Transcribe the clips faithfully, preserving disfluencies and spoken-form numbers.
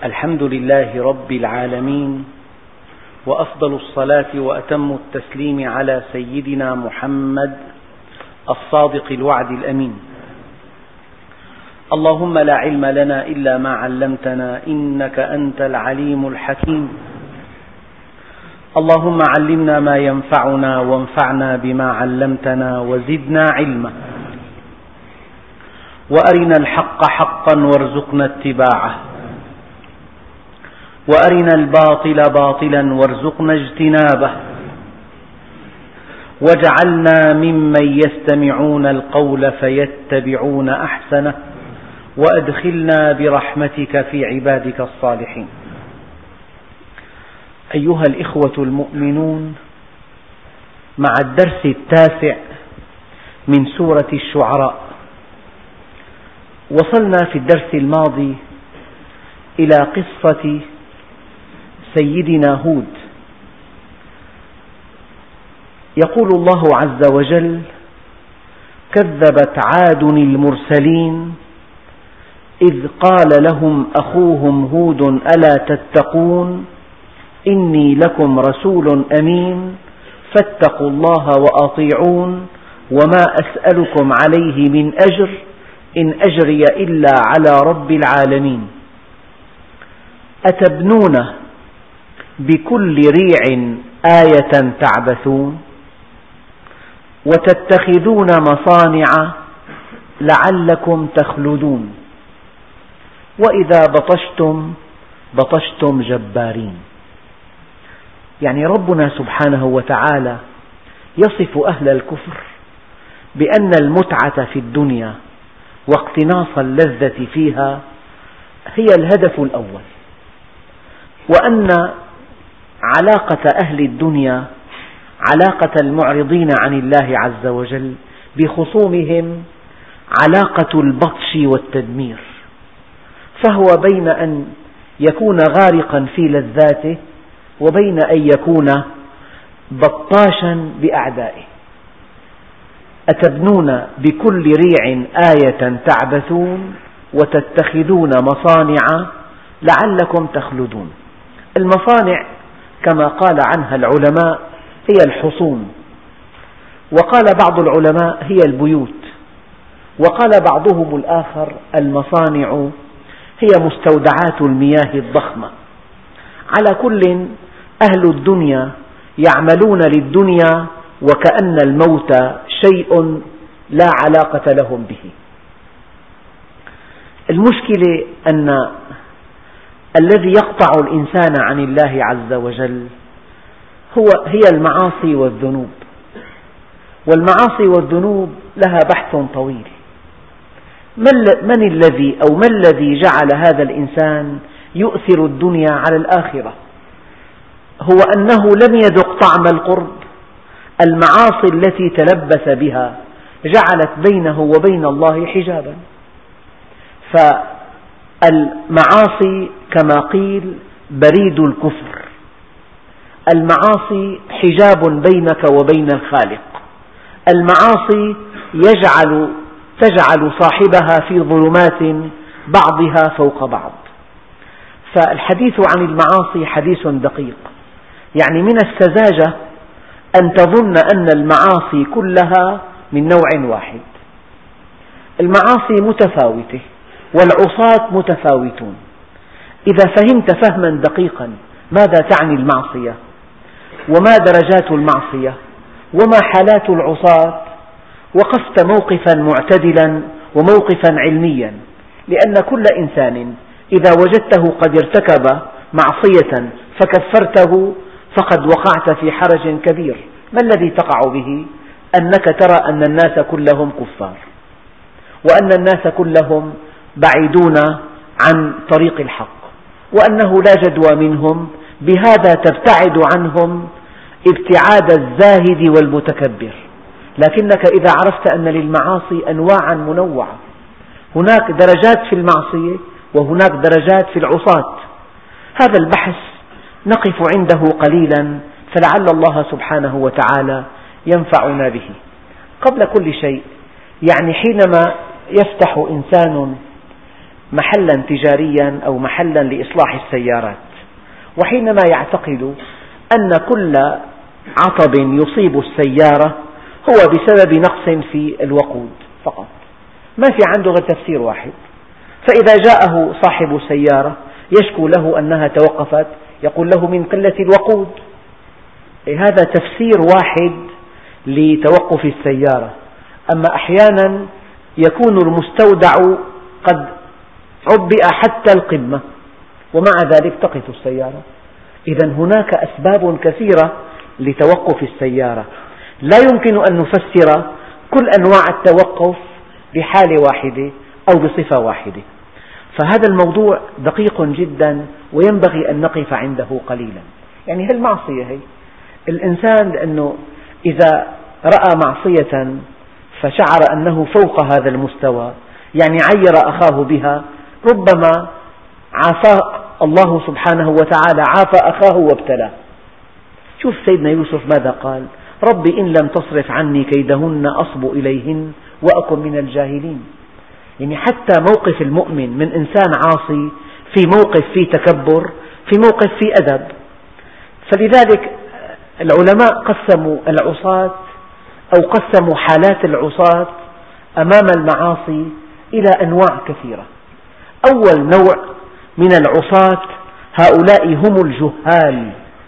الحمد لله رب العالمين، وأفضل الصلاة وأتم التسليم على سيدنا محمد الصادق الوعد الأمين. اللهم لا علم لنا إلا ما علمتنا إنك أنت العليم الحكيم. اللهم علمنا ما ينفعنا وانفعنا بما علمتنا وزدنا علما، وأرنا الحق حقا وارزقنا اتباعه، وأرنا الباطل باطلا وارزقنا اجتنابه، واجعلنا ممن يستمعون القول فيتبعون أحسنه، وأدخلنا برحمتك في عبادك الصالحين. أيها الإخوة المؤمنون، مع الدرس التاسع من سورة الشعراء، وصلنا في الدرس الماضي إلى قصة سيدنا هود. يقول الله عز وجل: كذبت عاد المرسلين إذ قال لهم أخوهم هود ألا تتقون إني لكم رسول أمين فاتقوا الله وأطيعون وما أسألكم عليه من أجر إن أجري إلا على رب العالمين. أتبنون بكل ريع آية تعبثون وتتخذون مصانع لعلكم تخلدون وإذا بطشتم بطشتم جبارين. يعني ربنا سبحانه وتعالى يصف أهل الكفر بأن المتعة في الدنيا واقتناص اللذة فيها هي الهدف الأول، وأن علاقة أهل الدنيا علاقة المعرضين عن الله عز وجل بخصومهم علاقة البطش والتدمير، فهو بين أن يكون غارقا في لذاته وبين أن يكون بطاشا بأعدائه. أتبنون بكل ريع آية تعبثون وتتخذون مصانع لعلكم تخلدون. المصانع كما قال عنها العلماء هي الحصون، وقال بعض العلماء هي البيوت، وقال بعضهم الآخر المصانع هي مستودعات المياه الضخمة. على كل، أهل الدنيا يعملون للدنيا وكأن الموت شيء لا علاقة لهم به. المشكلة أن الذي يقطع الإنسان عن الله عز وجل هو هي المعاصي والذنوب، والمعاصي والذنوب لها بحث طويل. من الذي أو ما الذي جعل هذا الإنسان يؤثر الدنيا على الآخرة؟ هو أنه لم يذق طعم القرب. المعاصي التي تلبس بها جعلت بينه وبين الله حجابا، فالمعاصي كما قيل بريد الكفر. المعاصي حجاب بينك وبين الخالق. المعاصي يجعل تجعل صاحبها في ظلمات بعضها فوق بعض. فالحديث عن المعاصي حديث دقيق، يعني من السذاجة أن تظن أن المعاصي كلها من نوع واحد. المعاصي متفاوتة والعصاة متفاوتون. إذا فهمت فهما دقيقا ماذا تعني المعصية وما درجات المعصية وما حالات العصاة، وقفت موقفا معتدلا وموقفا علميا، لأن كل إنسان إذا وجدته قد ارتكب معصية فكفرته فقد وقعت في حرج كبير. ما الذي تقع به؟ أنك ترى أن الناس كلهم كفار، وأن الناس كلهم بعيدون عن طريق الحق، وأنه لا جدوى منهم. بهذا تبتعد عنهم ابتعاد الزاهد والمتكبر. لكنك إذا عرفت أن للمعاصي أنواعا منوعة، هناك درجات في المعصية وهناك درجات في العصاة، هذا البحث نقف عنده قليلا فلعل الله سبحانه وتعالى ينفعنا به. قبل كل شيء، يعني حينما يفتح إنسان محلا تجاريا أو محلا لإصلاح السيارات، وحينما يعتقد أن كل عطب يصيب السيارة هو بسبب نقص في الوقود فقط، ما في عنده غير تفسير واحد، فإذا جاءه صاحب السيارة يشكو له أنها توقفت يقول له من قلة الوقود. هذا تفسير واحد لتوقف السيارة. أما أحيانا يكون المستودع قد عبئ حتى القمة ومع ذلك تقف السيارة. إذا هناك أسباب كثيرة لتوقف السيارة، لا يمكن أن نفسر كل أنواع التوقف بحالة واحدة أو بصفة واحدة، فهذا الموضوع دقيق جدا وينبغي أن نقف عنده قليلا. يعني هالمعصية هي الإنسان لأنه إذا رأى معصية فشعر أنه فوق هذا المستوى، يعني عير أخاه بها، ربما عافاه الله سبحانه وتعالى، عافى أخاه وابتلاه. شوف سيدنا يوسف ماذا قال: ربي إن لم تصرف عني كيدهن أصب إليهن وأكن من الجاهلين. يعني حتى موقف المؤمن من إنسان عاصي في موقف فيه تكبر، في موقف فيه أدب. فلذلك العلماء قسموا العصاة أو قسموا حالات العصاة أمام المعاصي إلى أنواع كثيرة. أول نوع من العصاة هؤلاء هم الجهال،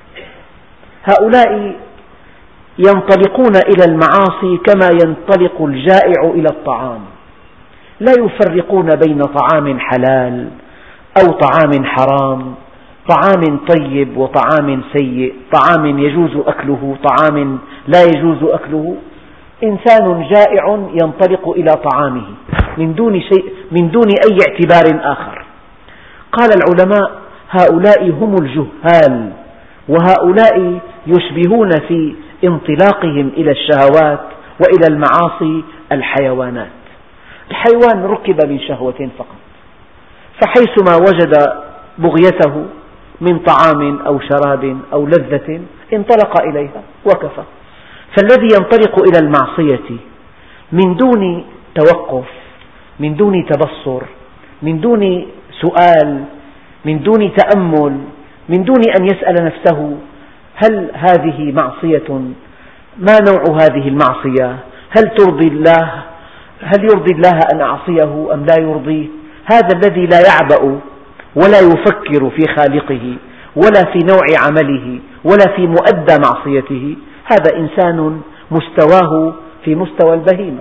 هؤلاء ينطلقون إلى المعاصي كما ينطلق الجائع إلى الطعام، لا يفرقون بين طعام حلال أو طعام حرام، طعام طيب وطعام سيء، طعام يجوز أكله طعام لا يجوز أكله. إنسان جائع ينطلق إلى طعامه من دون شيء، من دون أي اعتبار آخر. قال العلماء: هؤلاء هم الجهال، وهؤلاء يشبهون في انطلاقهم إلى الشهوات وإلى المعاصي الحيوانات. الحيوان ركب من شهوة فقط، فحيثما وجد بغيته من طعام أو شراب أو لذة انطلق إليها وكفى. فالذي ينطلق إلى المعصية من دون توقف، من دون تبصر، من دون سؤال، من دون تأمل، من دون أن يسأل نفسه هل هذه معصية؟ ما نوع هذه المعصية؟ هل ترضي الله؟ هل يرضي الله أن أعصيه أم لا يرضيه؟ هذا الذي لا يعبأ ولا يفكر في خالقه ولا في نوع عمله ولا في مؤدى معصيته، هذا إنسان مستواه في مستوى البهيمة.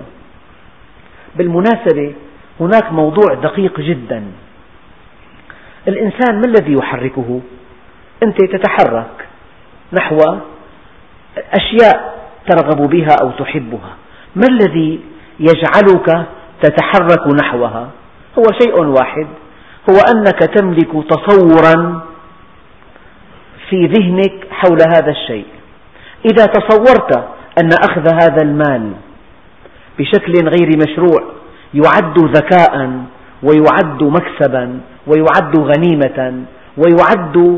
بالمناسبة هناك موضوع دقيق جدا: الإنسان ما الذي يحركه؟ أنت تتحرك نحو أشياء ترغب بها أو تحبها، ما الذي يجعلك تتحرك نحوها؟ هو شيء واحد، هو أنك تملك تصورا في ذهنك حول هذا الشيء. إذا تصورت أن أخذ هذا المال بشكل غير مشروع يعد ذكاء ويعد مكسبا ويعد غنيمة ويعد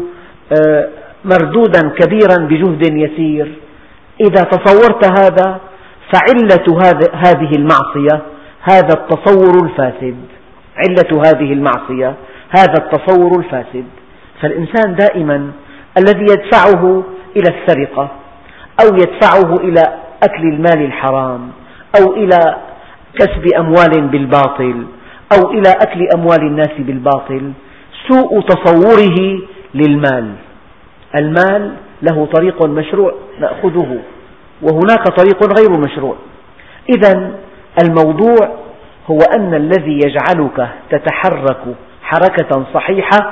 مردودا كبيرا بجهد يسير، إذا تصورت هذا فعلة هذه المعصية هذا التصور الفاسد، علة هذه المعصية هذا التصور الفاسد. فالإنسان دائما الذي يدفعه إلى السرقة أو يدفعه إلى أكل المال الحرام أو إلى كسب أموال بالباطل أو إلى أكل أموال الناس بالباطل سوء تصوره للمال. المال له طريق مشروع نأخذه وهناك طريق غير مشروع. إذا الموضوع هو أن الذي يجعلك تتحرك حركة صحيحة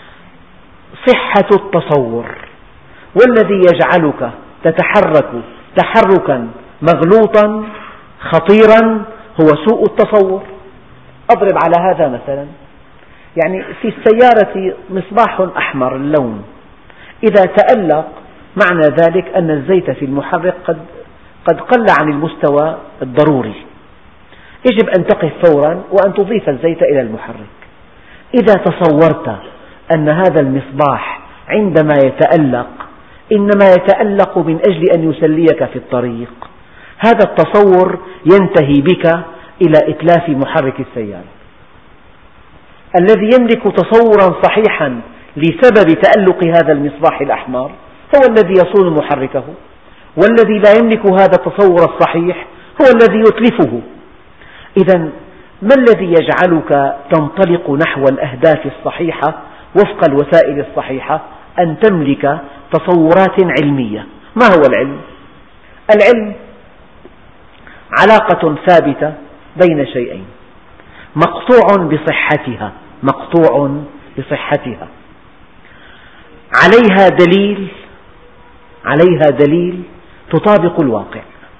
صحة التصور، والذي يجعلك تتحرك تحركا مغلوطا خطيرا هو سوء التصور. أضرب على هذا مثلا، يعني في السيارة مصباح أحمر اللون، إذا تألق معنى ذلك أن الزيت في المحرك قد قد قل عن المستوى الضروري، يجب أن تقف فورا وأن تضيف الزيت إلى المحرك. إذا تصورت أن هذا المصباح عندما يتألق إنما يتألق من أجل أن يسليك في الطريق، هذا التصور ينتهي بك إلى إتلاف محرك السيارة. الذي يملك تصورا صحيحا لسبب تألق هذا المصباح الأحمر هو الذي يصون محركه، والذي لا يملك هذا التصور الصحيح هو الذي يتلفه. إذا ما الذي يجعلك تنطلق نحو الأهداف الصحيحة وفق الوسائل الصحيحة؟ أن تملك تصورات علمية. ما هو العلم؟ العلم علاقة ثابتة بين شيئين مقطوع بصحتها مقطوع بصحتها عليها دليل عليها دليل تطابق الواقع.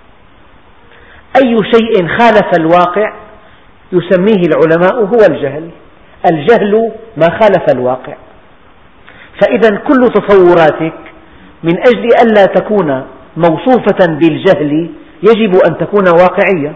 أي شيء خالف الواقع يسميه العلماء هو الجهل. الجهل ما خالف الواقع. فإذا كل تصوراتك من أجل ألا تكون موصوفة بالجهل يجب أن تكون واقعية.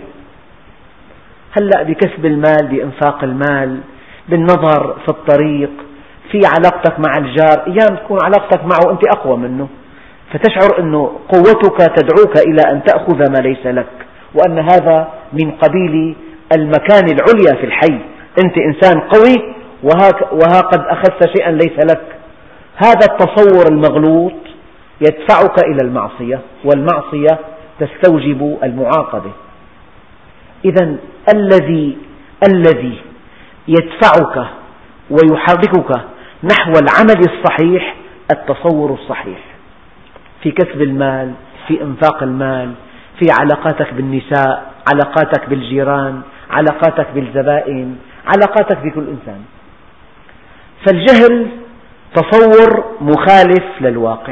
هلأ بكسب المال، بإنفاق المال، بالنظر في الطريق، في علاقتك مع الجار، أيام تكون علاقتك معه أنت أقوى منه، فتشعر أن قوتك تدعوك إلى أن تأخذ ما ليس لك، وأن هذا من قبيل المكان العليا في الحي. أنت إنسان قوي وها قد أخذت شيئا ليس لك. هذا التصور المغلوط يدفعك إلى المعصية، والمعصية تستوجب المعاقبة. إذا الذي الذي يدفعك ويحركك نحو العمل الصحيح التصور الصحيح في كسب المال، في إنفاق المال، في علاقاتك بالنساء، علاقاتك بالجيران، علاقاتك بالزبائن، علاقاتك بكل إنسان. فالجهل تصور مخالف للواقع.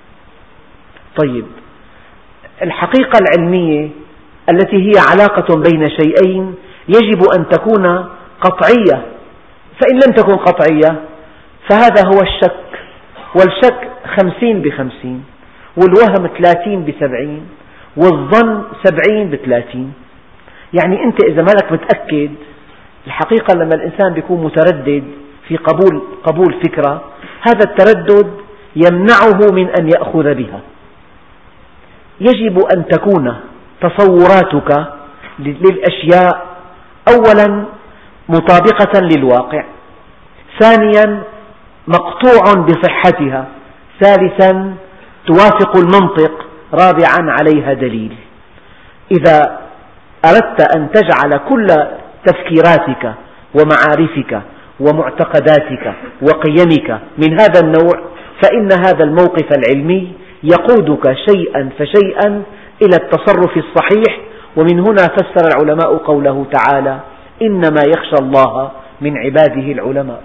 طيب، الحقيقة العلمية التي هي علاقة بين شيئين يجب أن تكون قطعية، فإن لم تكن قطعية فهذا هو الشك، والشك خمسين بخمسين، والوهم ثلاثين بسبعين، والظن سبعين بثلاثين. يعني أنت إذا مالك متأكد، الحقيقة لما الإنسان يكون متردد في قبول قبول فكرة، هذا التردد يمنعه من أن يأخذ بها. يجب أن تكون تصوراتك للأشياء أولا مطابقة للواقع، ثانيا مقطوع بصحتها، ثالثا توافق المنطق، رابعا عليها دليل. إذا أردت أن تجعل كل تفكيراتك ومعارفك ومعتقداتك وقيمك من هذا النوع، فإن هذا الموقف العلمي يقودك شيئا فشيئا إلى التصرف الصحيح. ومن هنا فسر العلماء قوله تعالى: إنما يخشى الله من عباده العلماء.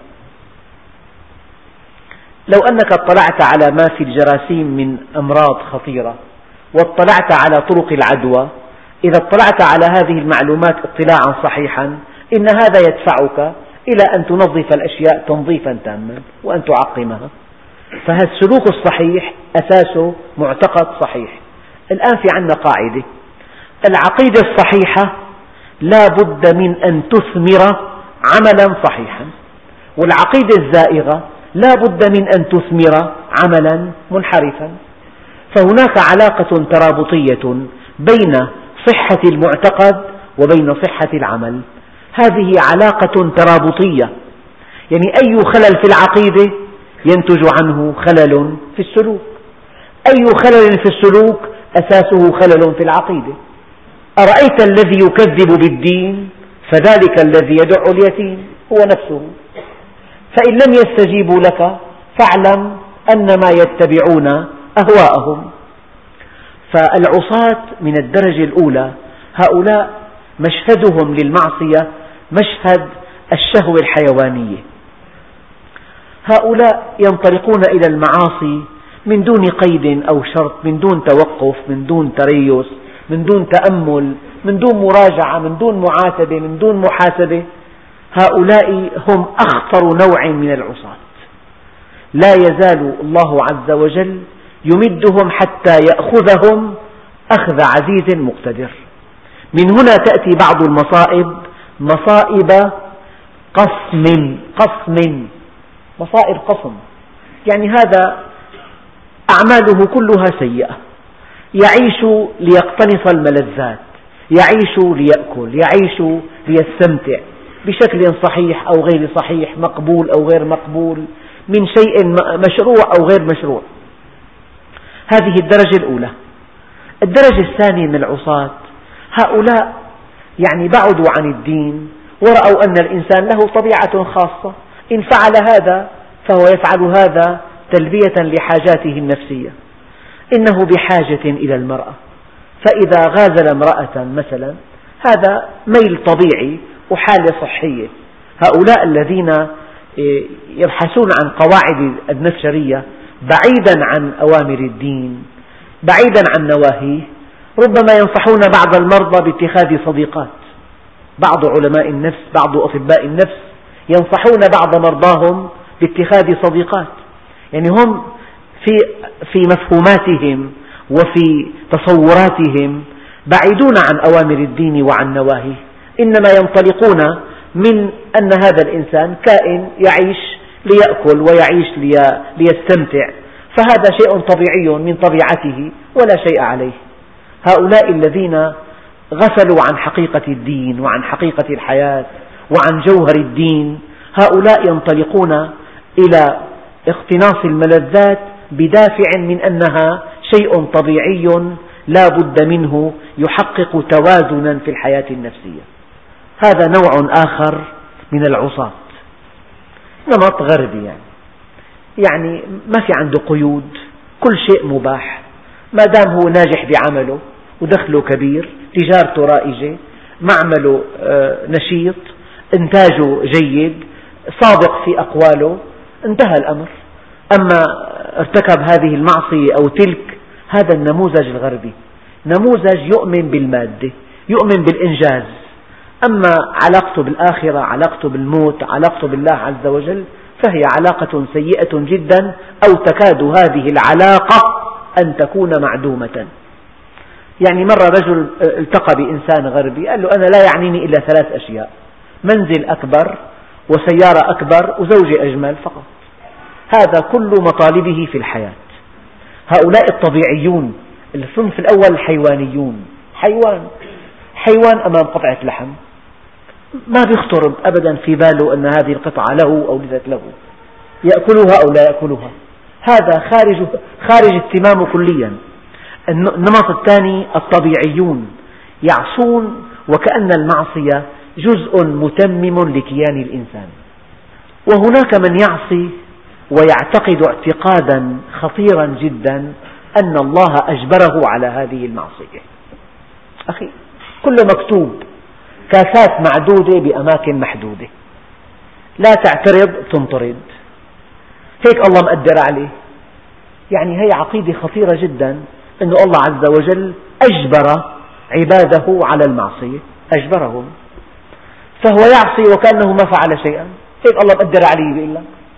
لو أنك اطلعت على ما في الجراثيم من أمراض خطيرة، واطلعت على طرق العدوى، إذا اطلعت على هذه المعلومات اطلاعا صحيحا، إن هذا يدفعك إلى أن تنظف الأشياء تنظيفا تاما وأن تعقمها. فهذا السلوك الصحيح أساسه معتقد صحيح. الآن في عندنا قاعدة: العقيدة الصحيحة لا بد من أن تثمر عملا صحيحا، والعقيدة الزائغة لا بد من أن تثمر عملا منحرفا. فهناك علاقة ترابطية بين صحة المعتقد وبين صحة العمل. هذه علاقة ترابطية، يعني أي خلل في العقيدة ينتج عنه خلل في السلوك، أي خلل في السلوك أساسه خلل في العقيدة. أرأيت الذي يكذب بالدين فذلك الذي يدع اليتيم هو نفسه. فإن لم يستجيبوا لك فاعلم أنما يتبعون أهواءهم. فالعصاة من الدرجة الأولى هؤلاء مشهدهم للمعصية مشهد الشهوة الحيوانية. هؤلاء ينطلقون إلى المعاصي من دون قيد أو شرط، من دون توقف، من دون تريث، من دون تأمل، من دون مراجعة، من دون معاتبة، من دون محاسبة. هؤلاء هم أخطر نوع من العصاة. لا يزال الله عز وجل يمدهم حتى يأخذهم أخذ عزيز مقتدر. من هنا تأتي بعض المصائب مصائب قصم قصم مصائب قصم، يعني هذا أعماله كلها سيئة، يعيش ليقتنص الملذات، يعيش ليأكل، يعيش ليستمتع، بشكل صحيح أو غير صحيح، مقبول أو غير مقبول، من شيء مشروع أو غير مشروع. هذه الدرجة الأولى. الدرجة الثانية من العصاة هؤلاء يعني بعدوا عن الدين ورأوا أن الإنسان له طبيعة خاصة، إن فعل هذا فهو يفعل هذا تلبية لحاجاته النفسية. إنه بحاجة إلى المرأة، فإذا غازل امرأة مثلا هذا ميل طبيعي وحالة صحية. هؤلاء الذين يبحثون عن قواعد النفسية بعيدا عن أوامر الدين، بعيدا عن نواهيه، ربما ينصحون بعض المرضى باتخاذ صديقات. بعض علماء النفس، بعض أطباء النفس ينصحون بعض مرضاهم باتخاذ صديقات. يعني هم في في مفهوماتهم وفي تصوراتهم بعيدون عن أوامر الدين وعن نواهيه، إنما ينطلقون من أن هذا الإنسان كائن يعيش ليأكل ويعيش ليستمتع، فهذا شيء طبيعي من طبيعته ولا شيء عليه. هؤلاء الذين غفلوا عن حقيقة الدين وعن حقيقة الحياة وعن جوهر الدين، هؤلاء ينطلقون إلى اقتناص الملذات بدافع من أنها شيء طبيعي لا بد منه يحقق توازنا في الحياة النفسية. هذا نوع آخر من العصاة، نمط غربي، يعني يعني ما في عنده قيود، كل شيء مباح ما دام هو ناجح بعمله ودخله كبير، تجارته رائجة، معمله نشيط، إنتاجه جيد، صادق في أقواله، انتهى الأمر. أما ارتكب هذه المعصية أو تلك، هذا النموذج الغربي، نموذج يؤمن بالمادة، يؤمن بالإنجاز. أما علاقته بالآخرة، علاقته بالموت، علاقته بالله عز وجل، فهي علاقة سيئة جدا، أو تكاد هذه العلاقة أن تكون معدومة. يعني مرة رجل التقى بإنسان غربي قال له: أنا لا يعنيني إلا ثلاث أشياء، منزل أكبر وسيارة أكبر وزوجة أجمل فقط. هذا كل مطالبه في الحياة. هؤلاء الطبيعيون، الصنف الأول الحيوانيون، حيوان حيوان أمام قطعة لحم ما بيخطر أبدا في باله أن هذه القطعة له أو ليست له، يأكلها أو لا يأكلها، هذا خارج خارج اهتمامه كليا. النمط الثاني الطبيعيون، يعصون وكأن المعصية جزء متمم لكيان الإنسان. وهناك من يعصي ويعتقد اعتقادا خطيرا جدا أن الله أجبره على هذه المعصية. أخي، كله مكتوب، كاسات معدودة بأماكن محدودة، لا تعترض تنطرد، هيك الله مقدر عليه. يعني هي عقيدة خطيرة جدا، أن الله عز وجل أجبر عباده على المعصية، أجبرهم، فهو يعصي وكأنه ما فعل شيئا، هيك الله مقدر عليه. بيقول لك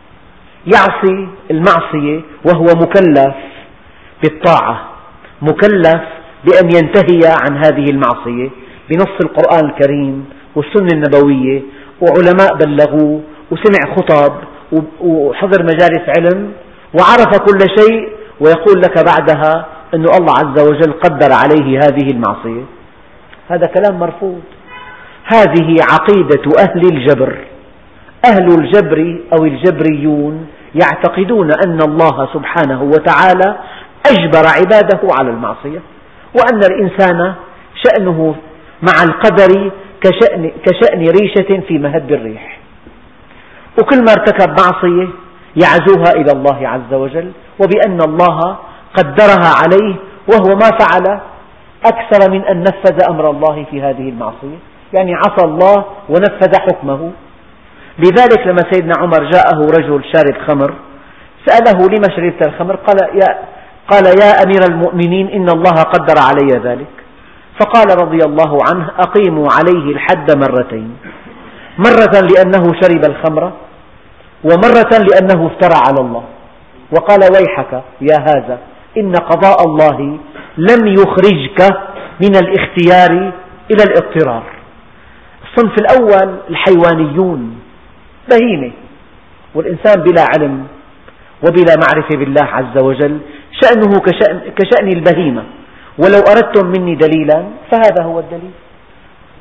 يعصي المعصية وهو مكلف بالطاعة، مكلف بأن ينتهي عن هذه المعصية بنص القرآن الكريم والسنة النبوية، وعلماء بلغوه وسمع خطب وحضر مجالس علم وعرف كل شيء، ويقول لك بعدها أن الله عز وجل قدر عليه هذه المعصية. هذا كلام مرفوض. هذه عقيدة أهل الجبر. أهل الجبر أو الجبريون يعتقدون أن الله سبحانه وتعالى أجبر عباده على المعصية، وأن الإنسان شأنه مع القدر كشأن, كشأن ريشة في مهب الريح، وكل ما ارتكب معصية يعزوها إلى الله عز وجل، وبأن الله قدرها عليه وهو ما فعل أكثر من أن نفذ أمر الله في هذه المعصية، يعني عصى الله ونفذ حكمه. لذلك لما سيدنا عمر جاءه رجل شارب خمر سأله: لما شربت الخمر؟ قال يا, قال يا أمير المؤمنين إن الله قدر علي ذلك. فقال رضي الله عنه: أقيموا عليه الحد مرتين، مرة لأنه شرب الخمر، ومرة لأنه افترى على الله. وقال: ويحك يا هذا، إن قضاء الله لم يخرجك من الاختيار إلى الاضطرار. الصنف الأول الحيوانيون، بهيمة، والإنسان بلا علم وبلا معرفة بالله عز وجل شأنه كشأن, كشأن البهيمة، ولو أردتم مني دليلا فهذا هو الدليل.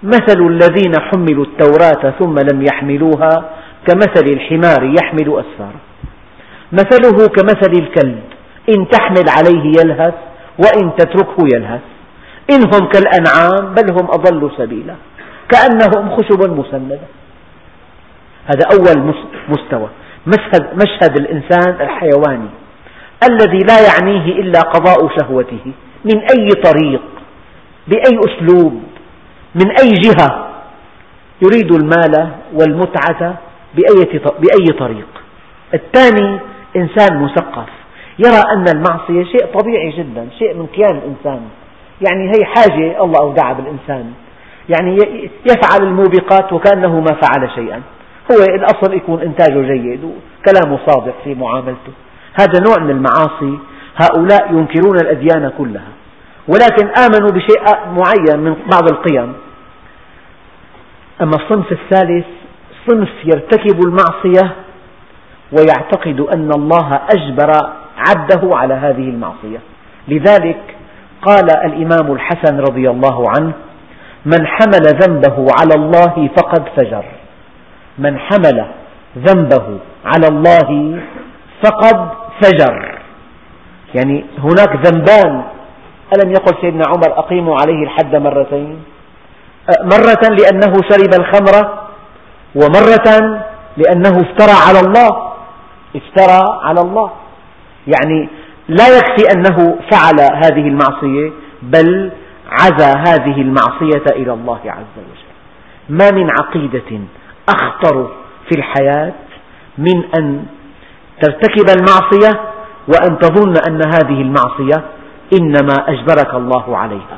مثل الذين حملوا التوراة ثم لم يحملوها كمثل الحمار يحمل أسفارا مثله كمثل الكلب إن تحمل عليه يلهث وإن تتركه يلهث إنهم كالأنعام بل هم أضل سبيلا كأنهم خشب مسندة. هذا أول مستوى، مشهد, مشهد الإنسان الحيواني الذي لا يعنيه إلا قضاء شهوته من أي طريق بأي أسلوب من أي جهة، يريد المال والمتعة بأي طريق. الثاني إنسان مثقف يرى أن المعصية شيء طبيعي جدا، شيء من كيان الإنسان، يعني هي حاجة الله أودعها بالإنسان، يعني يفعل الموبقات وكأنه ما فعل شيئا، هو الأصل يكون إنتاجه جيد وكلامه صادق في معاملته. هذا نوع من المعاصي، هؤلاء ينكرون الأديان كلها ولكن آمنوا بشيء معين من بعض القيم. أما الصنف الثالث صنف يرتكب المعصية ويعتقد أن الله أجبر عبده على هذه المعصية. لذلك قال الإمام الحسن رضي الله عنه: من حمل ذنبه على الله فقد فجر. من حمل ذنبه على الله فقد فجر، يعني هناك ذنبان. ألم يقل سيدنا عمر: أقيموا عليه الحد مرتين، مرة لأنه شرب الخمر ومرة لأنه افترى على الله. افترى على الله يعني لا يكفي أنه فعل هذه المعصية بل عزى هذه المعصية إلى الله عز وجل. ما من عقيدة أخطر في الحياة من أن ترتكب المعصية وأن تظن أن هذه المعصية إنما أجبرك الله عليها.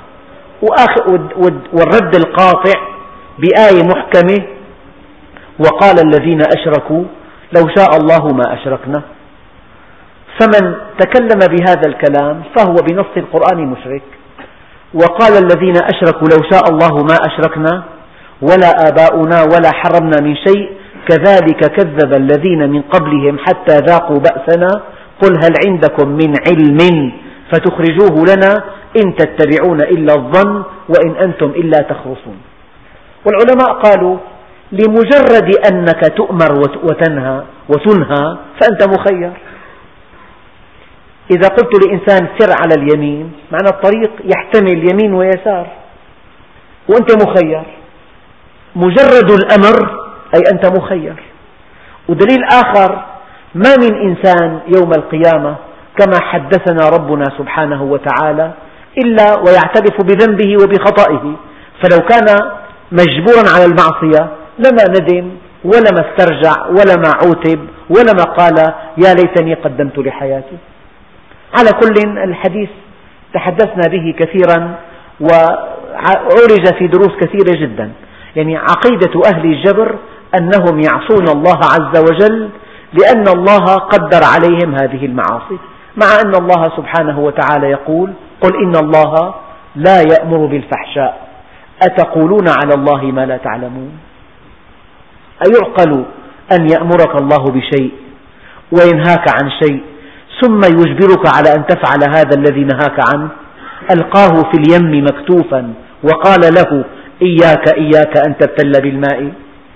والرد القاطع بآية محكمة: وقال الذين أشركوا لو شاء الله ما أشركنا. فمن تكلم بهذا الكلام فهو بنص القرآن مشرك. وقال الذين أشركوا لو شاء الله ما أشركنا ولا آباؤنا ولا حرمنا من شيء كذلك كذب الذين من قبلهم حتى ذاقوا بأسنا قل هل عندكم من علم فتخرجوه لنا إن تتبعون إلا الظن وإن أنتم إلا تخرصون. والعلماء قالوا: لمجرد أنك تؤمر وتنهى وتنهى فأنت مخير. إذا قلت لإنسان سر على اليمين معنى الطريق يحتمل يمين ويسار وأنت مخير. مجرد الأمر أي أنت مخير. ودليل آخر: ما من إنسان يوم القيامة كما حدثنا ربنا سبحانه وتعالى إلا ويعترف بذنبه وبخطئه، فلو كان مجبورا على المعصية لما ندم ولما استرجع ولما عوتب ولما قال يا ليتني قدمت لحياتي. على كل الحديث تحدثنا به كثيرا وعرج في دروس كثيرة جدا. يعني عقيدة أهل الجبر أنهم يعصون الله عز وجل لأن الله قدر عليهم هذه المعاصي، مع أن الله سبحانه وتعالى يقول: قل إن الله لا يأمر بالفحشاء أتقولون على الله ما لا تعلمون. أيعقل أن يأمرك الله بشيء وينهاك عن شيء ثم يجبرك على أن تفعل هذا الذي نهاك عنه؟ ألقاه في اليم مكتوفا وقال له: إياك إياك أن تبتل بالماء.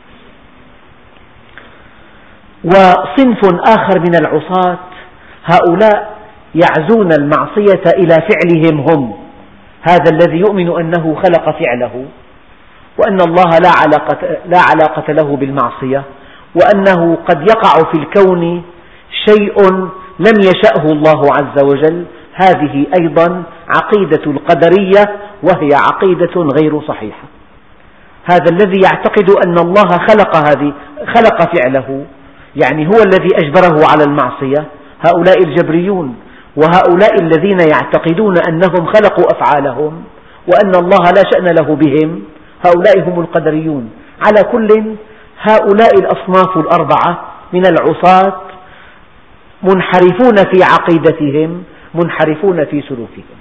وصنف آخر من العصاة هؤلاء يعزون المعصية إلى فعلهم هم، هذا الذي يؤمن أنه خلق فعله وأن الله لا علاقة, لا علاقة له بالمعصية، وأنه قد يقع في الكون شيء لم يشأه الله عز وجل. هذه أيضا عقيدة القدرية وهي عقيدة غير صحيحة. هذا الذي يعتقد أن الله خلق هذه خلق فعله يعني هو الذي أجبره على المعصية، هؤلاء الجبريون. وهؤلاء الذين يعتقدون أنهم خلقوا أفعالهم وأن الله لا شأن له بهم هؤلاء هم القدريون. على كل هؤلاء الأصناف الأربعة من العصاة منحرفون في عقيدتهم منحرفون في سلوكهم.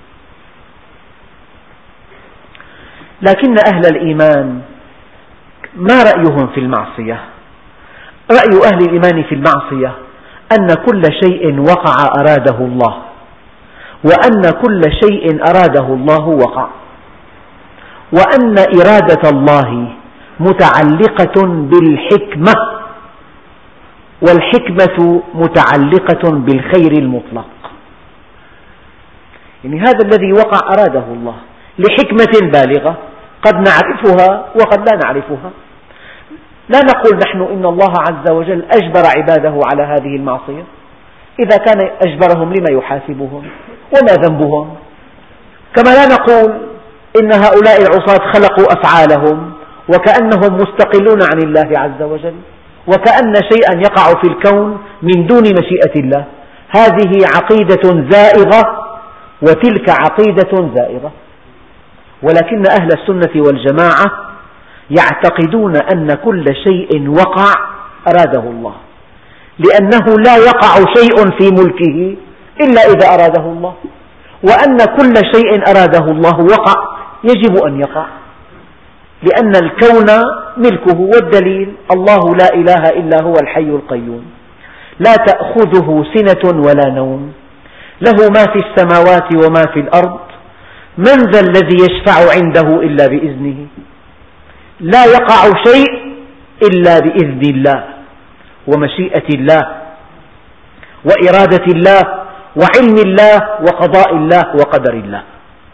لكن أهل الإيمان ما رأيهم في المعصية؟ رأي أهل الإيمان في المعصية أن كل شيء وقع أراده الله، وأن كل شيء أراده الله وقع، وأن إرادة الله متعلقة بالحكمة، والحكمة متعلقة بالخير المطلق. يعني هذا الذي وقع أراده الله لحكمة بالغة قد نعرفها وقد لا نعرفها. لا نقول نحن إن الله عز وجل أجبر عباده على هذه المعصية، إذا كان أجبرهم لما يحاسبهم وما ذنبهم؟ كما لا نقول إن هؤلاء العصاة خلقوا أفعالهم وكأنهم مستقلون عن الله عز وجل، وكأن شيئا يقع في الكون من دون مشيئة الله. هذه عقيدة زائغة وتلك عقيدة زائغة. ولكن أهل السنة والجماعة يعتقدون أن كل شيء وقع أراده الله، لأنه لا يقع شيء في ملكه إلا إذا أراده الله، وأن كل شيء أراده الله وقع يجب أن يقع، لأن الكون ملكه. والدليل الله لا إله إلا هو الحي القيوم لا تأخذه سنة ولا نوم، له ما في السماوات وما في الأرض، من ذا الذي يشفع عنده إلا بإذنه، لا يقع شيء إلا بإذن الله ومشيئة الله وإرادة الله وعلم الله وقضاء الله وقدر الله.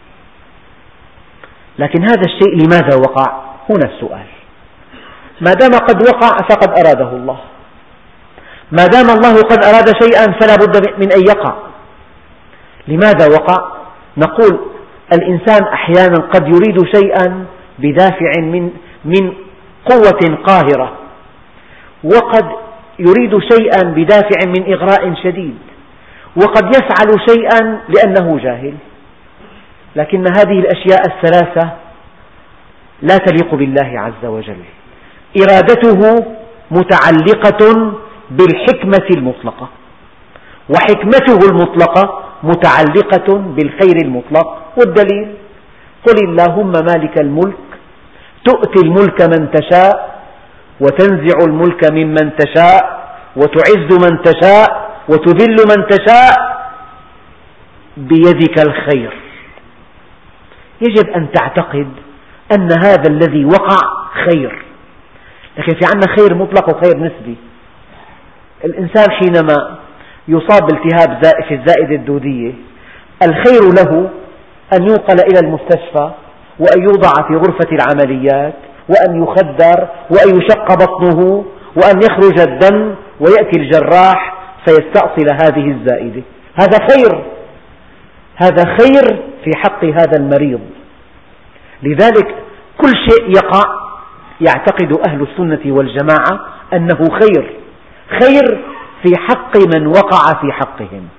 لكن هذا الشيء لماذا وقع؟ هنا السؤال. ما دام قد وقع فقد أراده الله، ما دام الله قد أراد شيئا فلا بد من أن يقع. لماذا وقع؟ نقول الإنسان أحيانا قد يريد شيئا بدافع من من قوة قاهرة، وقد يريد شيئا بدافع من إغراء شديد، وقد يفعل شيئا لأنه جاهل. لكن هذه الأشياء الثلاثة لا تليق بالله عز وجل. إرادته متعلقة بالحكمة المطلقة، وحكمته المطلقة متعلقة بالخير المطلق. والدليل قل اللهم مالك الملك تؤتي الملك من تشاء وتنزع الملك ممن تشاء وتعز من تشاء وتذل من تشاء بيدك الخير. يجب أن تعتقد أن هذا الذي وقع خير، لكن في عندنا خير مطلق وخير نسبي. الإنسان حينما يصاب بالتهاب في الزائدة الدودية الخير له أن ينقل إلى المستشفى وأن يوضع في غرفة العمليات وأن يخدر وأن يشق بطنه وأن يخرج الدم ويأتي الجراح فيستأصل هذه الزائدة. هذا خير، هذا خير في حق هذا المريض. لذلك كل شيء يقع يعتقد أهل السنة والجماعة أنه خير، خير في حق من وقع في حقهم.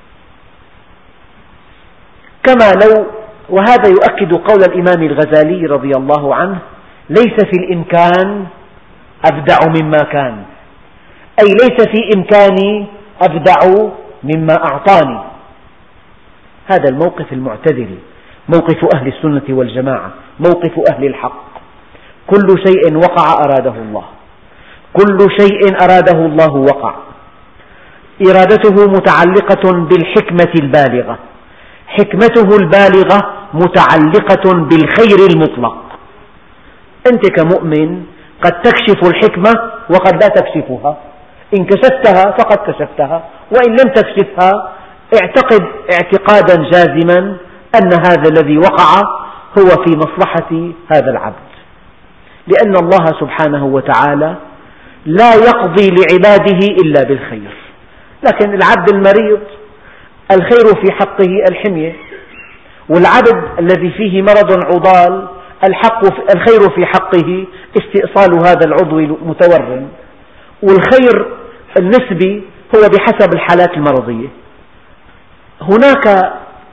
كما لو، وهذا يؤكد قول الإمام الغزالي رضي الله عنه: ليس في الإمكان أبدع مما كان، أي ليس في إمكاني أبدع مما أعطاني. هذا الموقف المعتدل، موقف أهل السنة والجماعة، موقف أهل الحق. كل شيء وقع أراده الله، كل شيء أراده الله وقع. إرادته متعلقة بالحكمة البالغة، حكمته البالغة متعلقة بالخير المطلق. أنت كمؤمن قد تكشف الحكمة وقد لا تكشفها، إن كشفتها فقد كشفتها، وإن لم تكشفها اعتقد اعتقادا جازما أن هذا الذي وقع هو في مصلحة هذا العبد، لأن الله سبحانه وتعالى لا يقضي لعباده إلا بالخير. لكن العبد المريض الخير في حقه الحمية، والعبد الذي فيه مرض عضال الحق الخير في حقه استئصال هذا العضو المتورم، والخير النسبي هو بحسب الحالات المرضية. هناك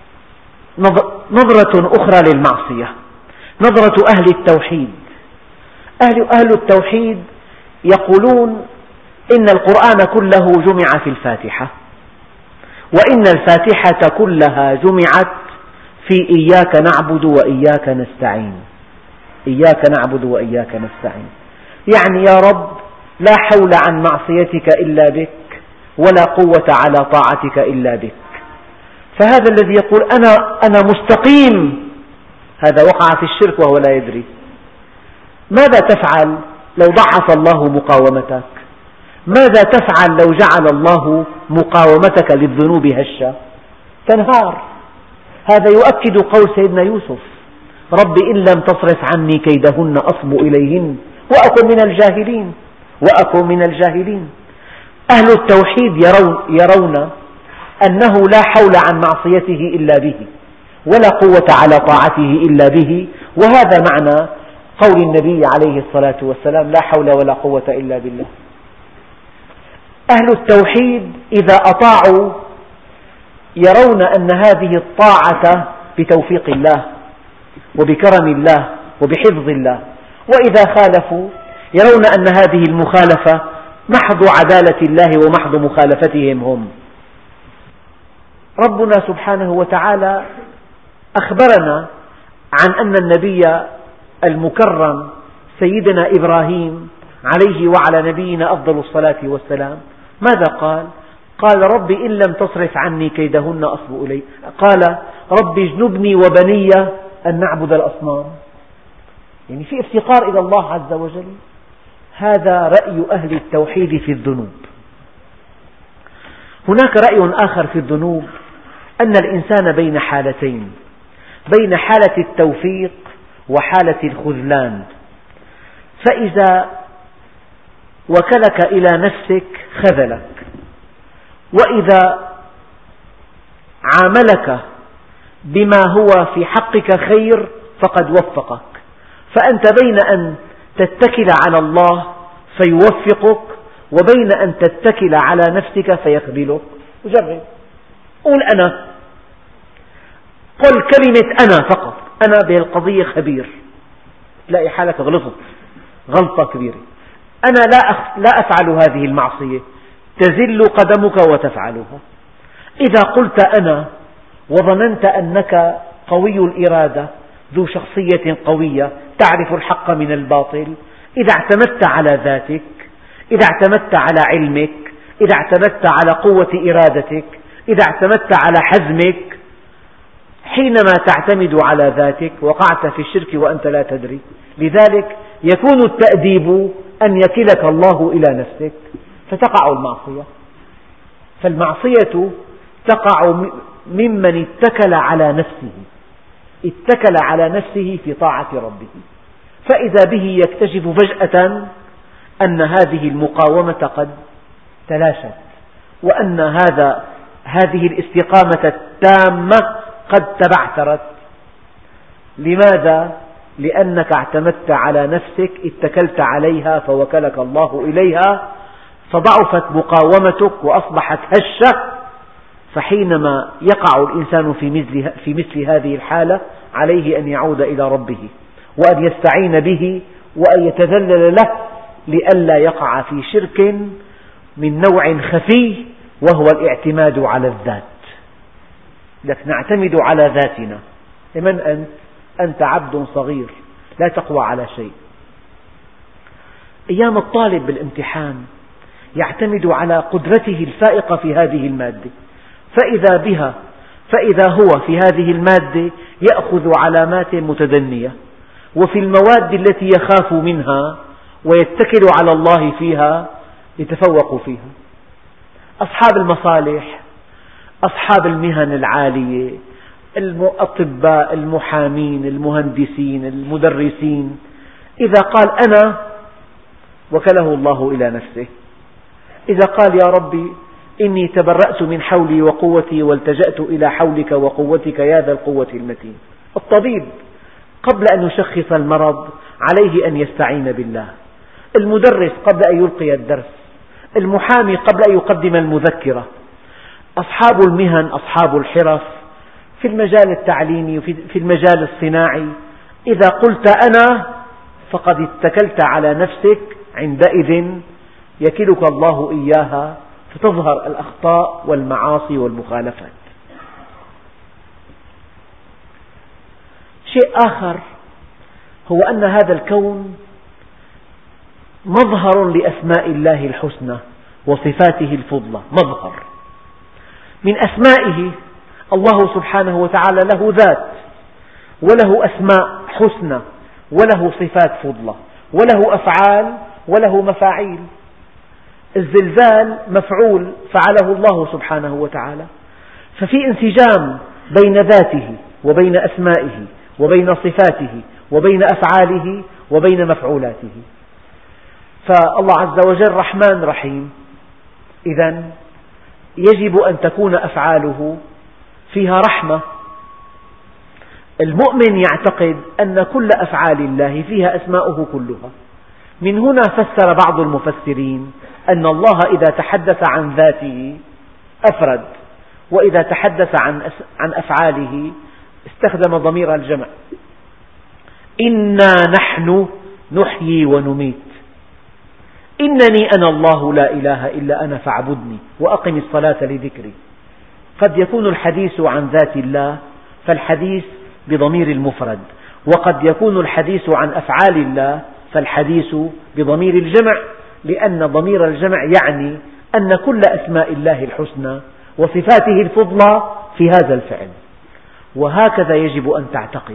نظرة أخرى للمعصية، نظرة أهل التوحيد. أهل, أهل التوحيد يقولون إن القرآن كله جمع في الفاتحة، وإن الفاتحة كلها جمعت في إياك نعبد وإياك نستعين. إياك نعبد وإياك نستعين يعني يا رب لا حول عن معصيتك إلا بك، ولا قوة على طاعتك إلا بك. فهذا الذي يقول أنا أنا مستقيم، هذا وقع في الشرك وهو لا يدري. ماذا تفعل لو ضعف الله مقاومتك؟ ماذا تفعل لو جعل الله مقاومتك للذنوب هشة؟ تنهار. هذا يؤكد قول سيدنا يوسف: رب إن لم تصرف عني كيدهن أصب إليهن وأكن من الجاهلين وأكن من الجاهلين. أهل التوحيد يرون, يرون أنه لا حول عن معصيته إلا به، ولا قوة على طاعته إلا به، وهذا معنى قول النبي عليه الصلاة والسلام: لا حول ولا قوة إلا بالله. أهل التوحيد إذا أطاعوا يرون أن هذه الطاعة بتوفيق الله وبكرم الله وبحفظ الله، وإذا خالفوا يرون أن هذه المخالفة محض عدالة الله ومحض مخالفتهم هم. ربنا سبحانه وتعالى أخبرنا عن أن النبي المكرم سيدنا إبراهيم عليه وعلى نبينا أفضل الصلاة والسلام ماذا قال؟ قال: رب إن لم تصرف عني كيدهن أصب إلي. قال: رب اجنبني وبني أن نعبد الأصنام. يعني في افتقار إلى الله عز وجل. هذا رأي أهل التوحيد في الذنوب. هناك رأي آخر في الذنوب، أن الإنسان بين حالتين، بين حالة التوفيق وحالة الخذلان، فإذا وكلك إلى نفسك خذلك، وإذا عاملك بما هو في حقك خير فقد وفقك. فأنت بين أن تتكل على الله فيوفقك وبين أن تتكل على نفسك فيخذلك. جرب، قل أنا، قل كلمة أنا فقط، أنا بهالقضية خبير، تلاقي حالك غلطت غلطة كبيرة. أنا لا لا أفعل هذه المعصية، تزل قدمك وتفعلها. إذا قلت أنا وظننت أنك قوي الإرادة ذو شخصية قوية تعرف الحق من الباطل، إذا اعتمدت على ذاتك، إذا اعتمدت على علمك، إذا اعتمدت على قوة إرادتك، إذا اعتمدت على حزمك، حينما تعتمد على ذاتك وقعت في الشرك وأنت لا تدري. لذلك يكون التأديب أن يكلك الله إلى نفسك فتقع المعصية. فالمعصية تقع ممن اتكل على نفسه، اتكل على نفسه في طاعة ربه، فإذا به يكتشف فجأة أن هذه المقاومة قد تلاشت، وأن هذا هذه الاستقامة التامة قد تبعثرت. لماذا؟ لأنك اعتمدت على نفسك، اتكلت عليها فوكلك الله إليها، فضعفت مقاومتك وأصبحت هشة. فحينما يقع الإنسان في مثل, في مثل هذه الحالة عليه أن يعود إلى ربه وأن يستعين به وأن يتذلل له لئلا يقع في شرك من نوع خفي وهو الاعتماد على الذات. لك نعتمد على ذاتنا. لمن أنت؟ أنت عبد صغير لا تقوى على شيء. أيام الطالب بالامتحان يعتمد على قدرته الفائقة في هذه المادة، فإذا بها فإذا هو في هذه المادة يأخذ علامات متدنية، وفي المواد التي يخاف منها ويتكل على الله فيها يتفوق فيها. أصحاب المصالح، أصحاب المهن العالية، الأطباء، المحامين، المهندسين، المدرسين، إذا قال أنا وكله الله إلى نفسه. إذا قال يا ربي إني تبرأت من حولي وقوتي والتجأت إلى حولك وقوتك يا ذا القوة المتين. الطبيب قبل أن يشخص المرض عليه أن يستعين بالله، المدرس قبل أن يلقي الدرس، المحامي قبل أن يقدم المذكرة، أصحاب المهن، أصحاب الحرف في المجال التعليمي وفي المجال الصناعي، إذا قلت أنا فقد اتكلت على نفسك، عندئذ يكلك الله إياها فتظهر الأخطاء والمعاصي والمخالفات. شيء آخر هو أن هذا الكون مظهر لأسماء الله الحسنى وصفاته الفضلى. مظهر من أسمائه الله سبحانه وتعالى له ذات، وله أسماء حسنى وله صفات فضلى وله أفعال وله مفاعيل. الزلزال مفعول فعله الله سبحانه وتعالى، ففي انسجام بين ذاته وبين أسمائه وبين صفاته وبين أفعاله وبين مفعولاته. فالله عز وجل رحمن رحيم، إذن يجب أن تكون أفعاله فيها رحمة. المؤمن يعتقد أن كل أفعال الله فيها أسماؤه كلها. من هنا فسر بعض المفسرين أن الله إذا تحدث عن ذاته أفرد، وإذا تحدث عن عن أفعاله استخدم ضمير الجمع. إنا نحن نحيي ونميت، إنني أنا الله لا إله إلا أنا فاعبدني وأقم الصلاة لذكري. قد يكون الحديث عن ذات الله فالحديث بضمير المفرد، وقد يكون الحديث عن أفعال الله فالحديث بضمير الجمع، لأن ضمير الجمع يعني أن كل أسماء الله الحسنى وصفاته الفضلى في هذا الفعل، وهكذا يجب أن تعتقد.